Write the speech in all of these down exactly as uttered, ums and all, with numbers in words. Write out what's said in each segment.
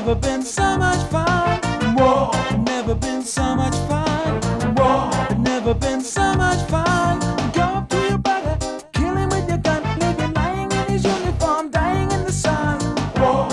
never been so much fun. Whoa, never been so much fun. Whoa, never been so much fun. Go up to your brother, kill him with your gun, leave him lying in his uniform, dying in the sun. Whoa.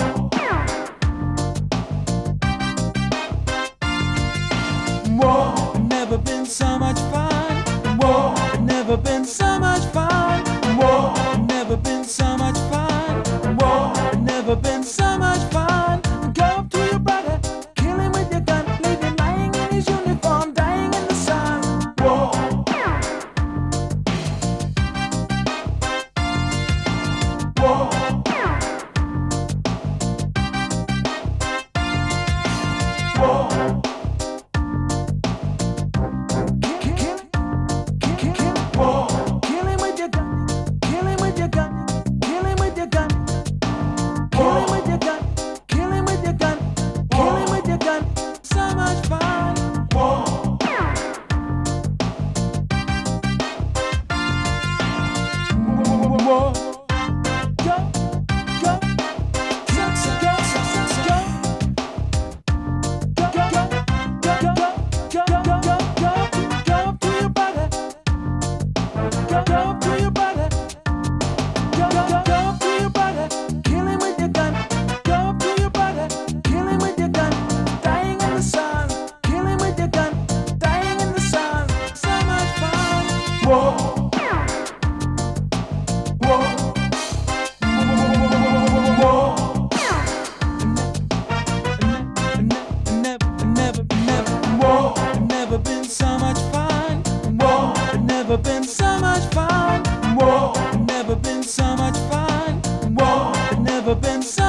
Whoa, never been so much fun. Whoa, never been so much fun. Whoa, never been so much fun. Whoa, never been so much fun. Go up to your brother, kill him with your gun, leave him lying in his uniform, dying in the sun. Whoa. Whoa. Whoa. Whoa, go, go, go, go, go, go, go, go, go, go, go, go, go, go up to your brother, go, go up to your brother, go, go, go, go up to your brother, kill him with your gun, go up to your brother, kill him with your gun, dying in the sun, kill him with your gun, dying in the sun, so much fun. Whoa. Never been so much fun. Whoa, never been so much fun. Whoa, never been so much fun. Whoa, never been so